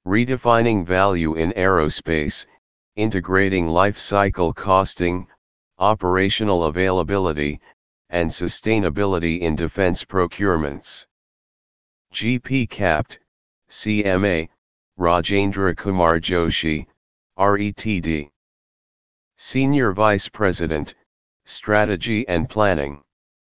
Redefining value in aerospace, integrating life cycle costing, operational availability, and sustainability in defense procurements. GP Capt, CMA, Rajendra Kumar Joshi, RETD. Senior Vice President, Strategy and Planning.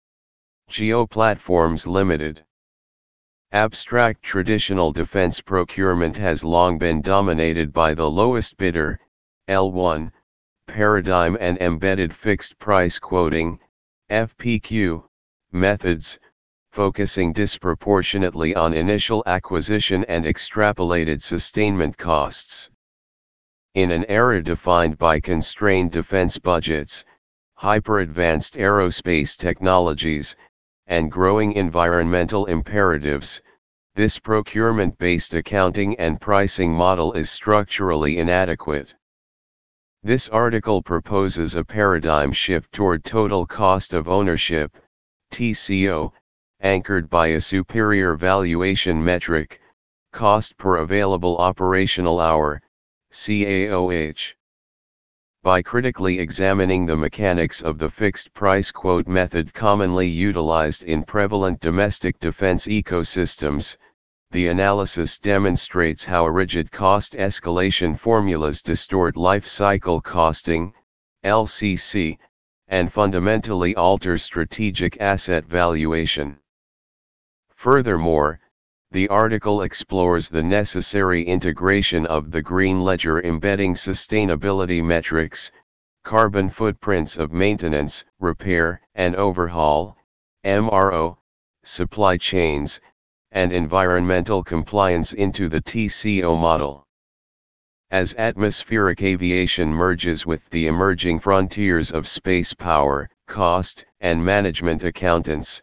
Geoplatforms Limited. Abstract traditional defense procurement has long been dominated by the lowest bidder, L1, paradigm and embedded fixed price quoting, FPQ, methods, focusing disproportionately on initial acquisition and extrapolated sustainment costs. In an era defined by constrained defense budgets, hyper-advanced aerospace technologies, and growing environmental imperatives, this procurement-based accounting and pricing model is structurally inadequate. This article proposes a paradigm shift toward total cost of ownership, TCO, anchored by a superior valuation metric, cost per available operational hour, CAOH. By critically examining the mechanics of the fixed price quote method commonly utilized in prevalent domestic defense ecosystems, the analysis demonstrates how rigid cost escalation formulas distort life cycle costing, LCC, and fundamentally alter strategic asset valuation. Furthermore, the article explores the necessary integration of the Green Ledger embedding sustainability metrics, carbon footprints of maintenance, repair, and overhaul, MRO, supply chains, and environmental compliance into the TCO model. As atmospheric aviation merges with the emerging frontiers of space power, cost, and management accountants,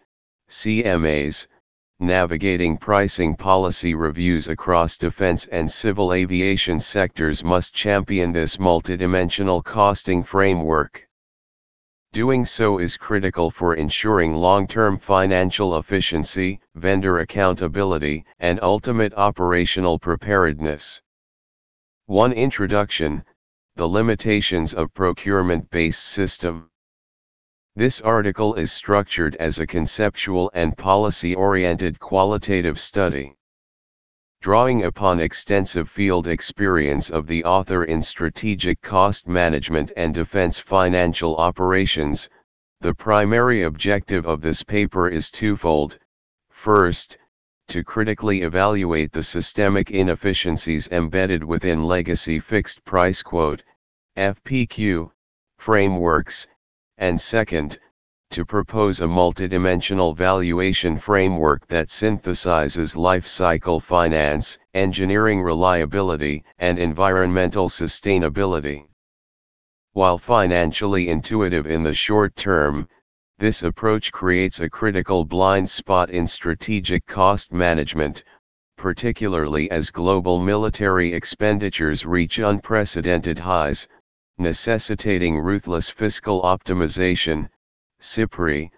CMAs, navigating pricing policy reviews across defense and civil aviation sectors must champion this multidimensional costing framework. Doing so is critical for ensuring long-term financial efficiency, vendor accountability, and ultimate operational preparedness. 1. Introduction: the limitations of procurement-based system. This article is structured as a conceptual and policy-oriented qualitative study. Drawing upon extensive field experience of the author in strategic cost management and defense financial operations, the primary objective of this paper is twofold. First, to critically evaluate the systemic inefficiencies embedded within legacy fixed price quote, FPQ, frameworks, and second, to propose a multidimensional valuation framework that synthesizes life cycle finance, engineering reliability, and environmental sustainability. While financially intuitive in the short term, this approach creates a critical blind spot in strategic cost management, particularly as global military expenditures reach unprecedented highs, necessitating ruthless fiscal optimization. SIPRI,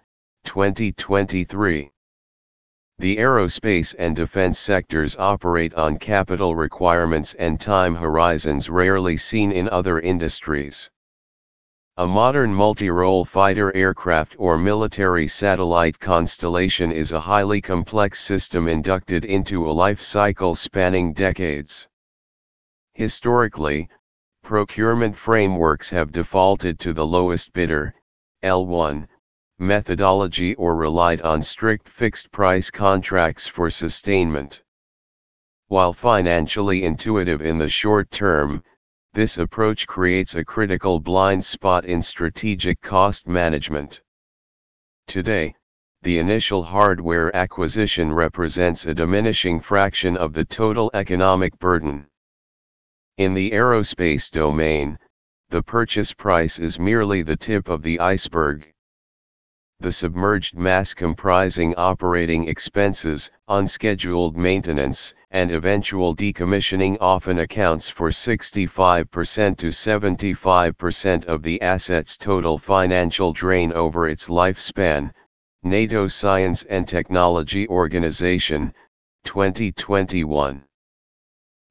2023. The aerospace and defense sectors operate on capital requirements and time horizons rarely seen in other industries. A modern multi-role fighter aircraft or military satellite constellation is a highly complex system inducted into a life cycle spanning decades. Historically, procurement frameworks have defaulted to the lowest bidder, L1, methodology or relied on strict fixed-price contracts for sustainment. While financially intuitive in the short term, this approach creates a critical blind spot in strategic cost management. Today, the initial hardware acquisition represents a diminishing fraction of the total economic burden. In the aerospace domain, the purchase price is merely the tip of the iceberg. The submerged mass comprising operating expenses, unscheduled maintenance, and eventual decommissioning often accounts for 65% to 75% of the asset's total financial drain over its lifespan. NATO Science and Technology Organization, 2021.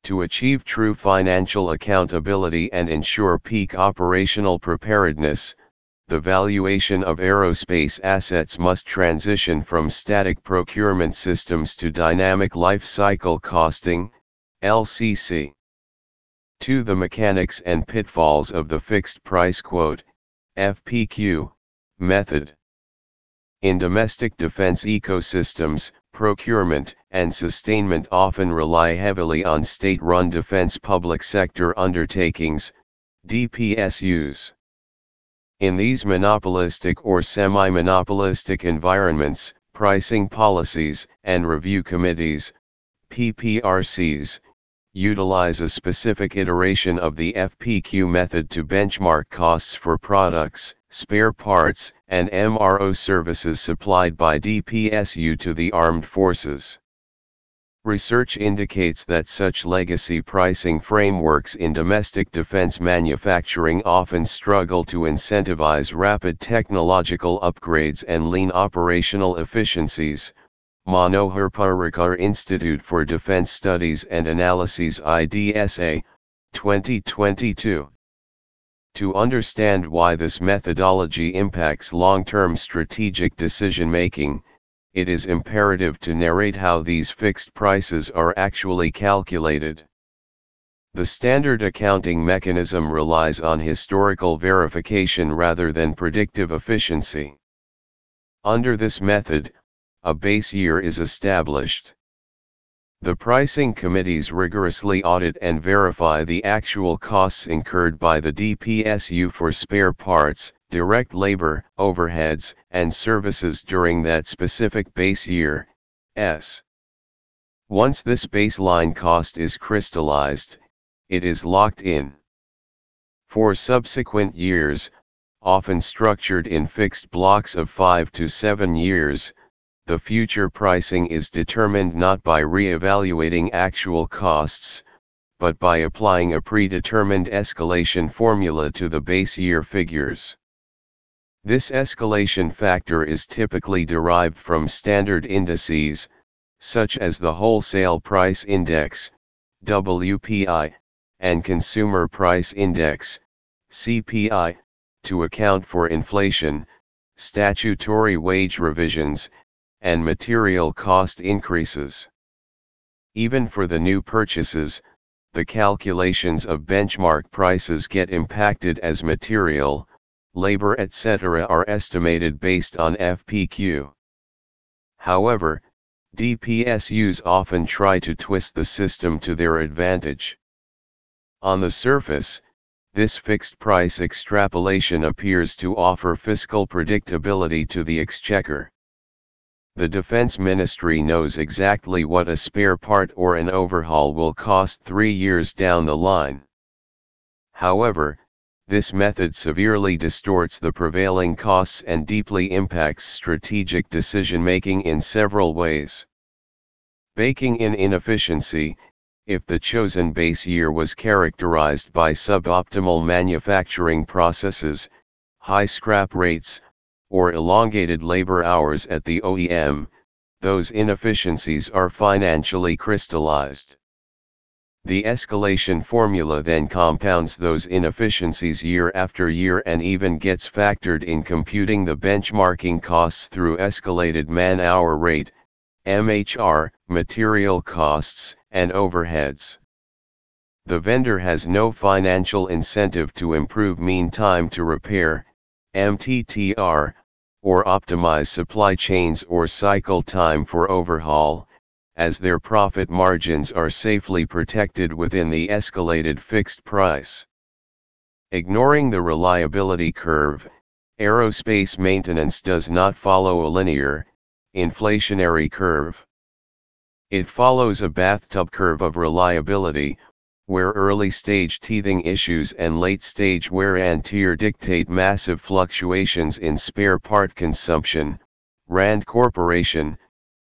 To achieve true financial accountability and ensure peak operational preparedness, the valuation of aerospace assets must transition from static procurement systems to dynamic life cycle costing, LCC. 2. The mechanics and pitfalls of the fixed price quote, FPQ, method. In domestic defense ecosystems, procurement and sustainment often rely heavily on state-run defense public sector undertakings, DPSUs. In these monopolistic or semi-monopolistic environments, pricing policies and review committees, PPRCs, utilize a specific iteration of the FPQ method to benchmark costs for products, spare parts, and MRO services supplied by DPSU to the armed forces. Research indicates that such legacy pricing frameworks in domestic defense manufacturing often struggle to incentivize rapid technological upgrades and lean operational efficiencies. Manohar Parrikar Institute for Defense Studies and Analyses IDSA, 2022. To understand why this methodology impacts long-term strategic decision-making, it is imperative to narrate how these fixed prices are actually calculated. The standard accounting mechanism relies on historical verification rather than predictive efficiency. Under this method, a base year is established. The pricing committees rigorously audit and verify the actual costs incurred by the DPSU for spare parts, direct labor, overheads, and services during that specific base year. Once this baseline cost is crystallized, it is locked in. For subsequent years, often structured in fixed blocks of 5 to 7 years, the future pricing is determined not by re-evaluating actual costs, but by applying a predetermined escalation formula to the base year figures. This escalation factor is typically derived from standard indices, such as the Wholesale Price Index, WPI, and Consumer Price Index, CPI, to account for inflation, statutory wage revisions, and material cost increases. Even for the new purchases, the calculations of benchmark prices get impacted as material, labor etc. are estimated based on FPQ. However, DPSUs often try to twist the system to their advantage. On the surface, this fixed price extrapolation appears to offer fiscal predictability to the exchequer. The Defense Ministry knows exactly what a spare part or an overhaul will cost 3 years down the line. However, this method severely distorts the prevailing costs and deeply impacts strategic decision-making in several ways. Baking in inefficiency. If the chosen base year was characterized by suboptimal manufacturing processes, high scrap rates, or elongated labor hours at the OEM, those inefficiencies are financially crystallized. The escalation formula then compounds those inefficiencies year after year and even gets factored in computing the benchmarking costs through escalated man-hour rate, MHR, material costs, and overheads. The vendor has no financial incentive to improve mean time to repair, MTTR, or optimize supply chains or cycle time for overhaul, as their profit margins are safely protected within the escalated fixed price. Ignoring the reliability curve, aerospace maintenance does not follow a linear, inflationary curve. It follows a bathtub curve of reliability, where early-stage teething issues and late-stage wear and tear dictate massive fluctuations in spare part consumption. Rand Corporation,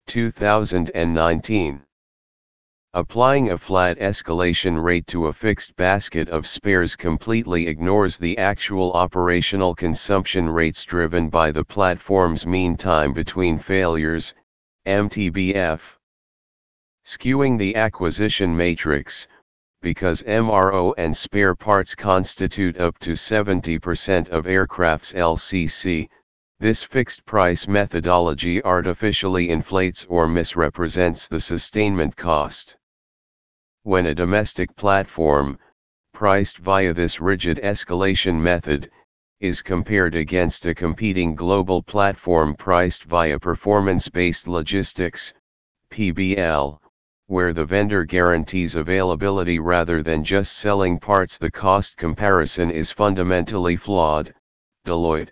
2019. Applying a flat escalation rate to a fixed basket of spares completely ignores the actual operational consumption rates driven by the platform's mean time between failures, MTBF. Skewing the acquisition matrix, because MRO and spare parts constitute up to 70% of aircraft's LCC, this fixed price methodology artificially inflates or misrepresents the sustainment cost. When a domestic platform, priced via this rigid escalation method, is compared against a competing global platform priced via performance-based logistics, PBL, where the vendor guarantees availability rather than just selling parts, the cost comparison is fundamentally flawed. Deloitte,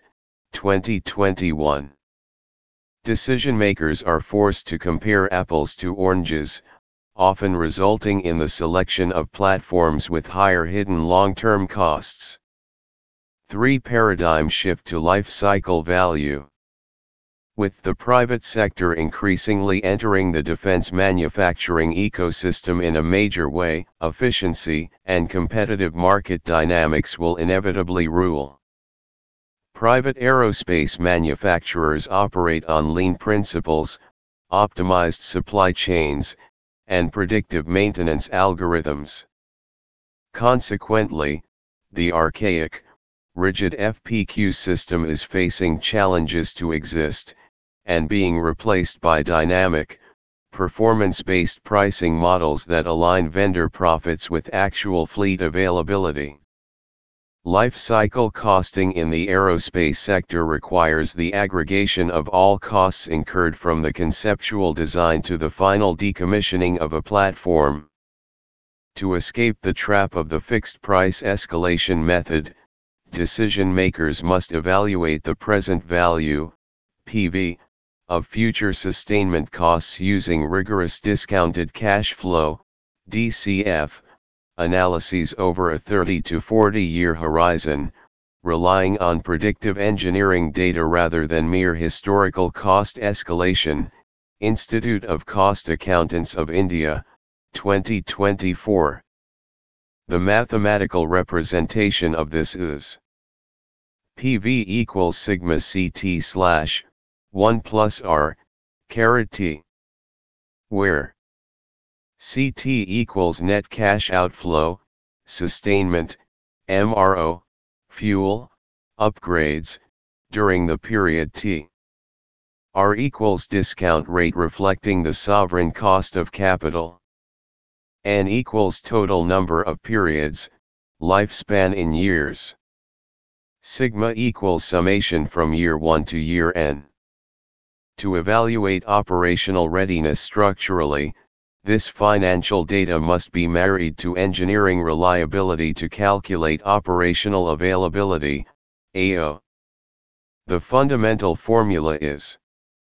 2021. Decision-makers are forced to compare apples to oranges, often resulting in the selection of platforms with higher hidden long-term costs. 3. Paradigm shift to life cycle value. With the private sector increasingly entering the defense manufacturing ecosystem in a major way, efficiency and competitive market dynamics will inevitably rule. Private aerospace manufacturers operate on lean principles, optimized supply chains, and predictive maintenance algorithms. Consequently, the archaic, rigid FPQ system is facing challenges to exist, and being replaced by dynamic, performance-based pricing models that align vendor profits with actual fleet availability. Life cycle costing in the aerospace sector requires the aggregation of all costs incurred from the conceptual design to the final decommissioning of a platform. To escape the trap of the fixed price escalation method, decision makers must evaluate the present value, PV, of future sustainment costs using rigorous discounted cash flow, DCF, analyses over a 30 to 40-year horizon, relying on predictive engineering data rather than mere historical cost escalation. Institute of Cost Accountants of India, 2024. The mathematical representation of this is PV equals sigma CT slash 1 plus R, caret T, where CT equals net cash outflow, sustainment, MRO, fuel, upgrades, during the period T. R equals discount rate reflecting the sovereign cost of capital. N equals total number of periods, lifespan in years. Sigma equals summation from year 1 to year n. To evaluate operational readiness structurally, this financial data must be married to engineering reliability to calculate operational availability, AO. The fundamental formula is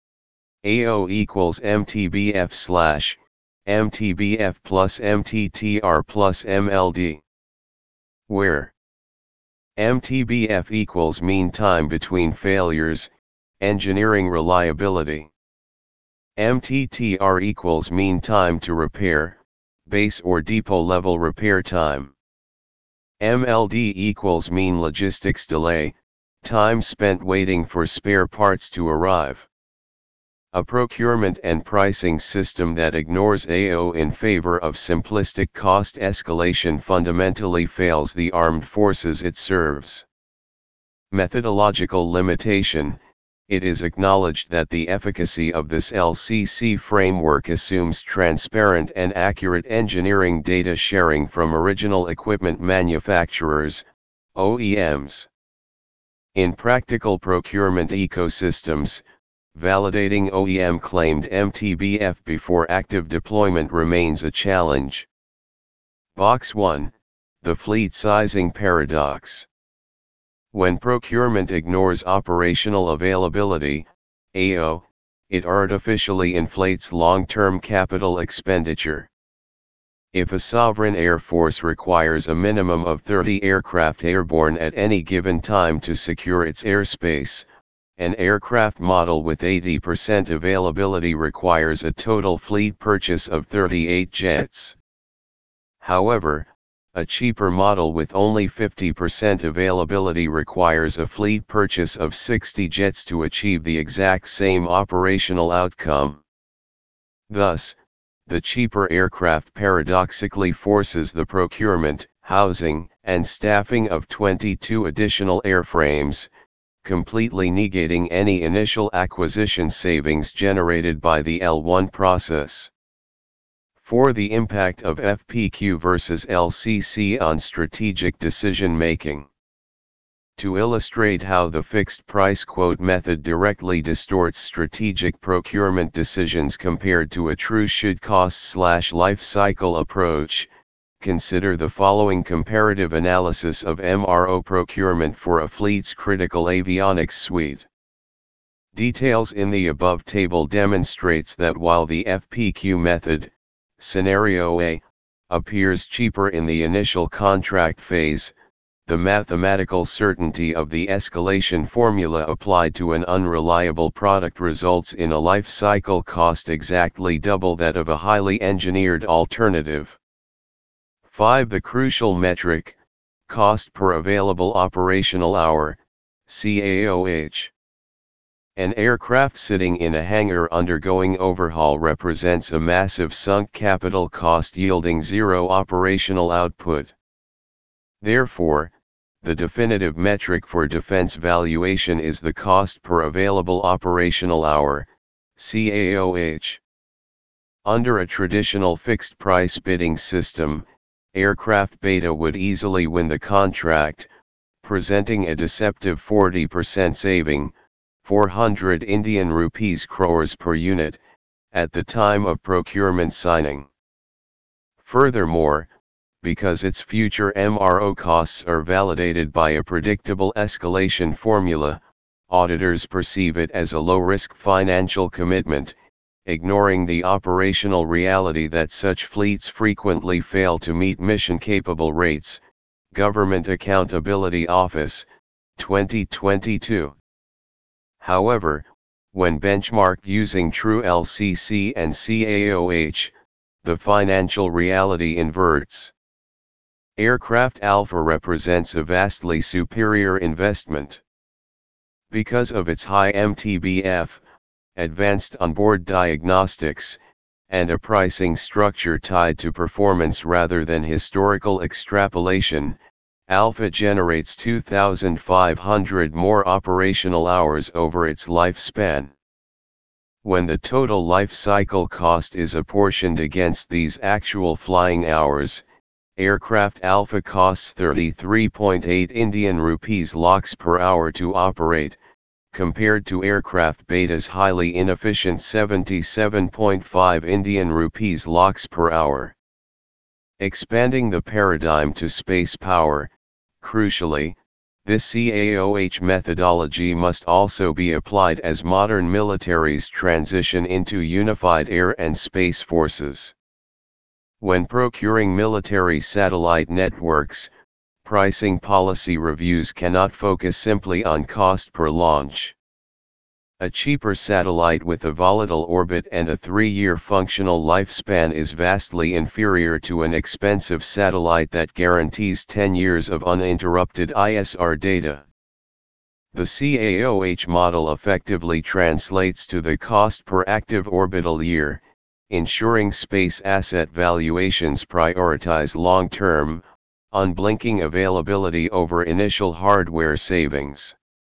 AO equals MTBF slash MTBF plus MTTR plus MLD, where MTBF equals mean time between failures, engineering reliability. MTTR equals mean time to repair, base or depot level repair time. MLD equals mean logistics delay, time spent waiting for spare parts to arrive. A procurement and pricing system that ignores AO in favor of simplistic cost escalation fundamentally fails the armed forces it serves. Methodological limitation. It is acknowledged that the efficacy of this LCC framework assumes transparent and accurate engineering data sharing from original equipment manufacturers, OEMs. In practical procurement ecosystems, validating OEM-claimed MTBF before active deployment remains a challenge. Box 1, the fleet sizing paradox. When procurement ignores operational availability, AO, it artificially inflates long-term capital expenditure. If a sovereign air force requires a minimum of 30 aircraft airborne at any given time to secure its airspace, an aircraft model with 80% availability requires a total fleet purchase of 38 jets. However, a cheaper model with only 50% availability requires a fleet purchase of 60 jets to achieve the exact same operational outcome. Thus, the cheaper aircraft paradoxically forces the procurement, housing, and staffing of 22 additional airframes, completely negating any initial acquisition savings generated by the L1 process. For the impact of FPQ versus LCC on strategic decision-making. To illustrate how the fixed price quote method directly distorts strategic procurement decisions compared to a true should-cost/life cycle approach, consider the following comparative analysis of MRO procurement for a fleet's critical avionics suite. Details in the above table demonstrates that while the FPQ method, scenario A, appears cheaper in the initial contract phase, the mathematical certainty of the escalation formula applied to an unreliable product results in a life cycle cost exactly double that of a highly engineered alternative. 5. The crucial metric, cost per available operational hour, CAOH. An aircraft sitting in a hangar undergoing overhaul represents a massive sunk capital cost yielding zero operational output. Therefore, the definitive metric for defense valuation is the cost per available operational hour, CAOH. Under a traditional fixed-price bidding system, aircraft beta would easily win the contract, presenting a deceptive 40% saving, 400 Indian rupees crores per unit, at the time of procurement signing. Furthermore, because its future MRO costs are validated by a predictable escalation formula, auditors perceive it as a low-risk financial commitment, ignoring the operational reality that such fleets frequently fail to meet mission-capable rates. Government Accountability Office, 2022. However, when benchmarked using true LCC and CAOH, the financial reality inverts. Aircraft Alpha represents a vastly superior investment. Because of its high MTBF, advanced onboard diagnostics, and a pricing structure tied to performance rather than historical extrapolation, Alpha generates 2,500 more operational hours over its lifespan. When the total life cycle cost is apportioned against these actual flying hours, aircraft Alpha costs 33.8 Indian rupees lakhs per hour to operate, compared to aircraft Beta's highly inefficient 77.5 Indian rupees lakhs per hour. Expanding the paradigm to space power, crucially, this CAOH methodology must also be applied as modern militaries transition into unified air and space forces. When procuring military satellite networks, pricing policy reviews cannot focus simply on cost per launch. A cheaper satellite with a volatile orbit and a 3-year functional lifespan is vastly inferior to an expensive satellite that guarantees 10 years of uninterrupted ISR data. The CAOH model effectively translates to the cost per active orbital year, ensuring space asset valuations prioritize long-term, unblinking availability over initial hardware savings.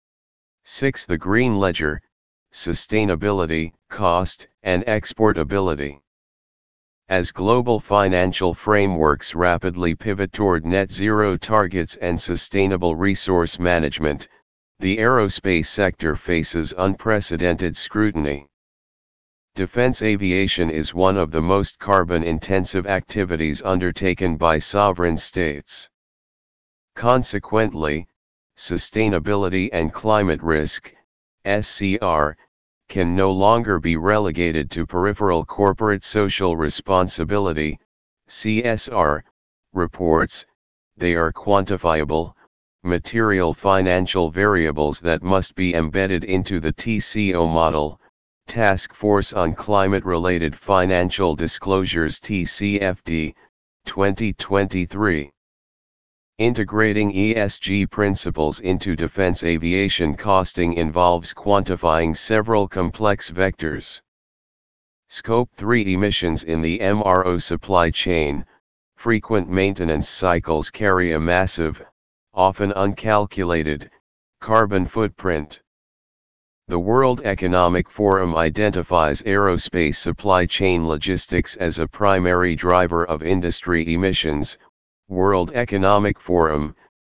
6. The Green Ledger, Sustainability, Cost, and Exportability. As global financial frameworks rapidly pivot toward net zero targets and sustainable resource management, the aerospace sector faces unprecedented scrutiny. Defense aviation is one of the most carbon-intensive activities undertaken by sovereign states. Consequently, sustainability and climate risk, SCR, can no longer be relegated to peripheral corporate social responsibility, CSR, reports. They are quantifiable, material financial variables that must be embedded into the TCO model, Task Force on Climate-Related Financial Disclosures TCFD, 2023. Integrating ESG principles into defense aviation costing involves quantifying several complex vectors. Scope 3 emissions in the MRO supply chain. Frequent maintenance cycles carry a massive, often uncalculated, carbon footprint. The World Economic Forum identifies aerospace supply chain logistics as a primary driver of industry emissions. World Economic Forum,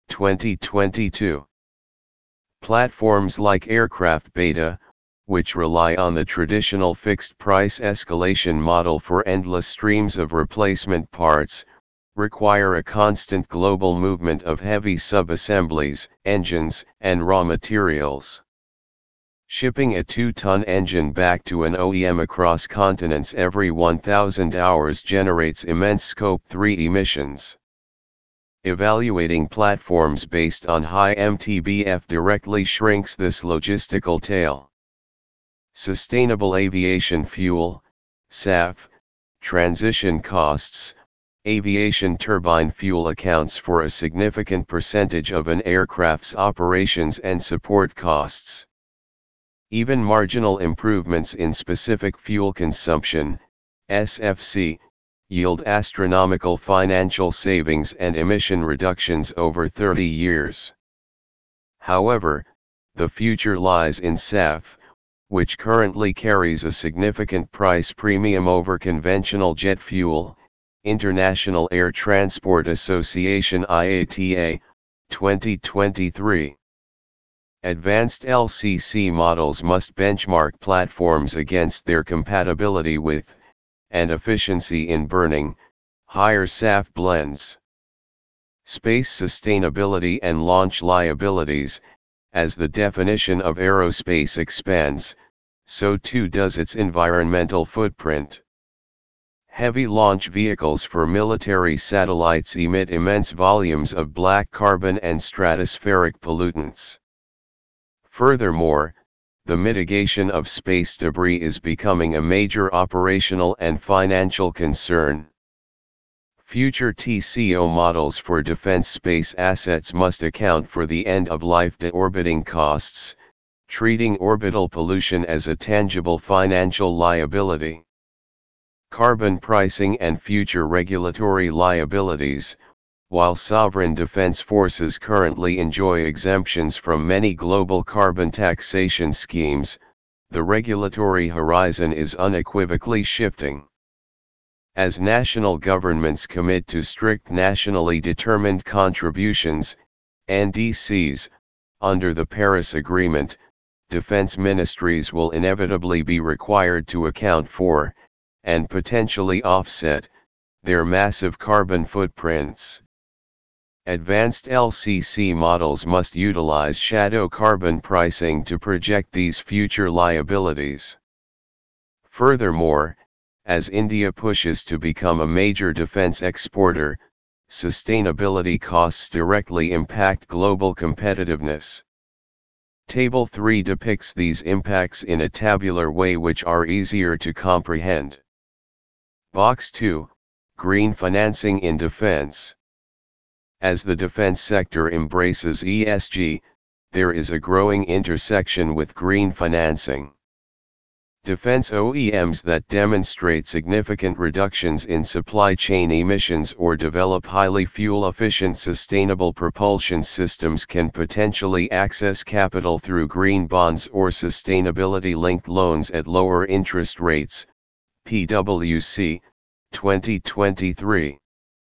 2022. Platforms like aircraft beta, which rely on the traditional fixed price escalation model for endless streams of replacement parts, require a constant global movement of heavy subassemblies, engines, and raw materials. Shipping a 2-ton engine back to an OEM across continents every 1,000 hours generates immense Scope 3 emissions. Evaluating platforms based on high MTBF directly shrinks this logistical tail. Sustainable aviation fuel, SAF, transition costs. Aviation turbine fuel accounts for a significant percentage of an aircraft's operations and support costs. Even marginal improvements in specific fuel consumption, SFC, yield astronomical financial savings and emission reductions over 30 years. However, the future lies in SAF, which currently carries a significant price premium over conventional jet fuel. International Air Transport Association IATA, 2023. Advanced LCC models must benchmark platforms against their compatibility with, and efficiency in burning, higher SAF blends. Space sustainability and launch liabilities. As the definition of aerospace expands, so too does its environmental footprint. Heavy launch vehicles for military satellites emit immense volumes of black carbon and stratospheric pollutants. Furthermore, the mitigation of space debris is becoming a major operational and financial concern. Future TCO models for defense space assets must account for the end-of-life deorbiting costs, treating orbital pollution as a tangible financial liability. Carbon pricing and future regulatory liabilities. While sovereign defense forces currently enjoy exemptions from many global carbon taxation schemes, the regulatory horizon is unequivocally shifting. As national governments commit to strict nationally determined contributions, NDCs, under the Paris Agreement, defense ministries will inevitably be required to account for, and potentially offset, their massive carbon footprints. Advanced LCC models must utilize shadow carbon pricing to project these future liabilities. Furthermore, as India pushes to become a major defense exporter, sustainability costs directly impact global competitiveness. Table 3 depicts these impacts in a tabular way which are easier to comprehend. Box 2, Green financing in defense. As the defense sector embraces ESG, there is a growing intersection with green financing. Defense OEMs that demonstrate significant reductions in supply chain emissions or develop highly fuel-efficient sustainable propulsion systems can potentially access capital through green bonds or sustainability-linked loans at lower interest rates, PwC, 2023.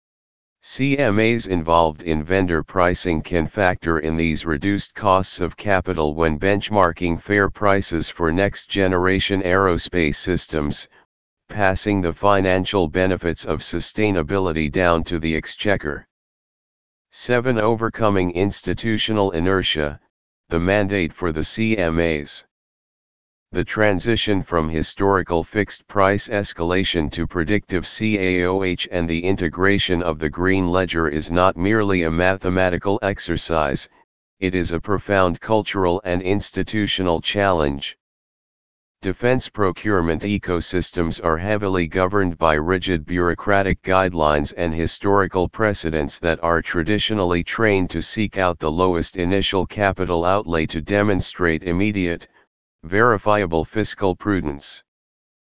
CMAs involved in vendor pricing can factor in these reduced costs of capital when benchmarking fair prices for next-generation aerospace systems, passing the financial benefits of sustainability down to the exchequer. 7. Overcoming institutional inertia, the mandate for the CMAs. The transition from historical fixed price escalation to predictive CAOH and the integration of the Green Ledger is not merely a mathematical exercise, it is a profound cultural and institutional challenge. Defense procurement ecosystems are heavily governed by rigid bureaucratic guidelines and historical precedents that are traditionally trained to seek out the lowest initial capital outlay to demonstrate immediate, verifiable fiscal prudence.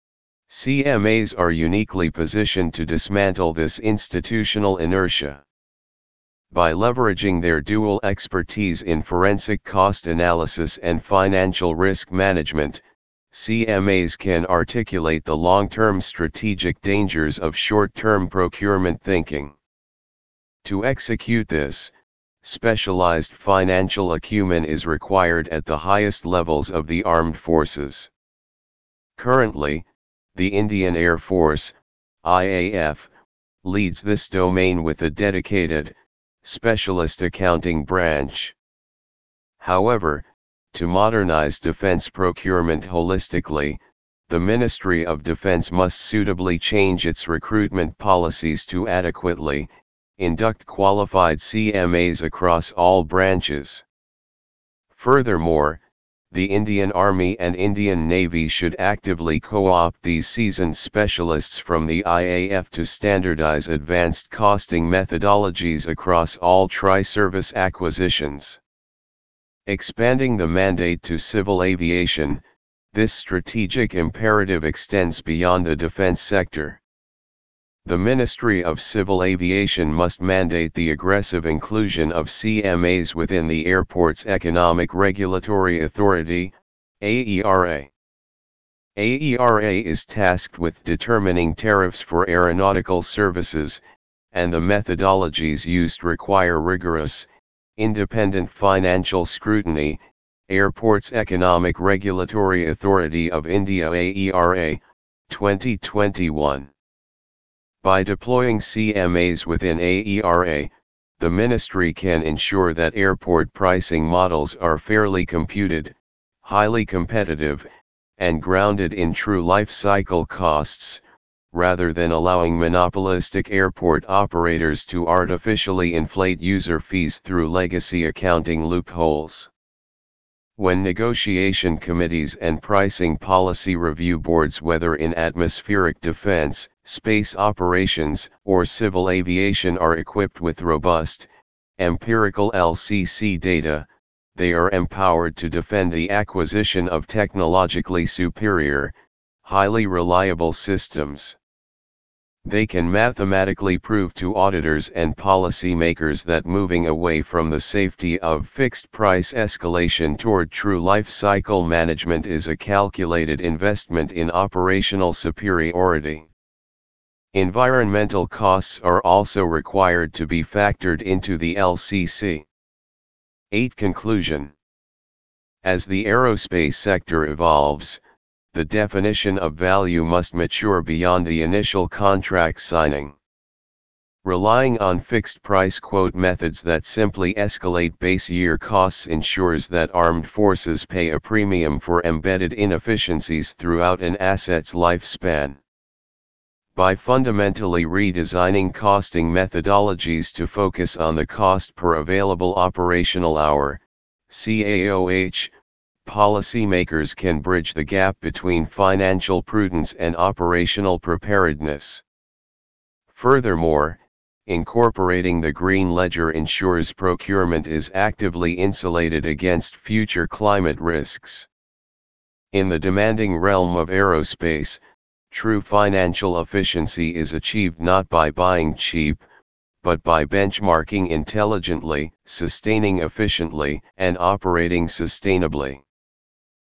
CMAs are uniquely positioned to dismantle this institutional inertia. By leveraging their dual expertise in forensic cost analysis and financial risk management, CMAs can articulate the long-term strategic dangers of short-term procurement thinking. To execute this, specialized financial acumen is required at the highest levels of the armed forces. Currently, the Indian Air Force, IAF, leads this domain with a dedicated, specialist accounting branch. However, to modernize defense procurement holistically, the Ministry of Defense must suitably change its recruitment policies to adequately induct qualified CMAs across all branches. Furthermore, the Indian Army and Indian Navy should actively co-opt these seasoned specialists from the IAF to standardize advanced costing methodologies across all tri-service acquisitions. Expanding the mandate to civil aviation, this strategic imperative extends beyond the defense sector. The Ministry of Civil Aviation must mandate the aggressive inclusion of CMAs within the Airports Economic Regulatory Authority, AERA. AERA is tasked with determining tariffs for aeronautical services, and the methodologies used require rigorous, independent financial scrutiny. Airports Economic Regulatory Authority of India AERA, 2021. By deploying CMAs within AERA, the ministry can ensure that airport pricing models are fairly computed, highly competitive, and grounded in true life cycle costs, rather than allowing monopolistic airport operators to artificially inflate user fees through legacy accounting loopholes. When negotiation committees and pricing policy review boards, whether in atmospheric defense, space operations, or civil aviation, are equipped with robust, empirical LCC data, they are empowered to defend the acquisition of technologically superior, highly reliable systems. They can mathematically prove to auditors and policymakers that moving away from the safety of fixed price escalation toward true life cycle management is a calculated investment in operational superiority. Environmental costs are also required to be factored into the LCC. 8. Conclusion. As the aerospace sector evolves, the definition of value must mature beyond the initial contract signing. Relying on fixed-price quote methods that simply escalate base year costs ensures that armed forces pay a premium for embedded inefficiencies throughout an asset's lifespan. By fundamentally redesigning costing methodologies to focus on the cost per available operational hour, CAOH, policymakers can bridge the gap between financial prudence and operational preparedness. Furthermore, incorporating the Green Ledger ensures procurement is actively insulated against future climate risks. In the demanding realm of aerospace, true financial efficiency is achieved not by buying cheap, but by benchmarking intelligently, sustaining efficiently, and operating sustainably.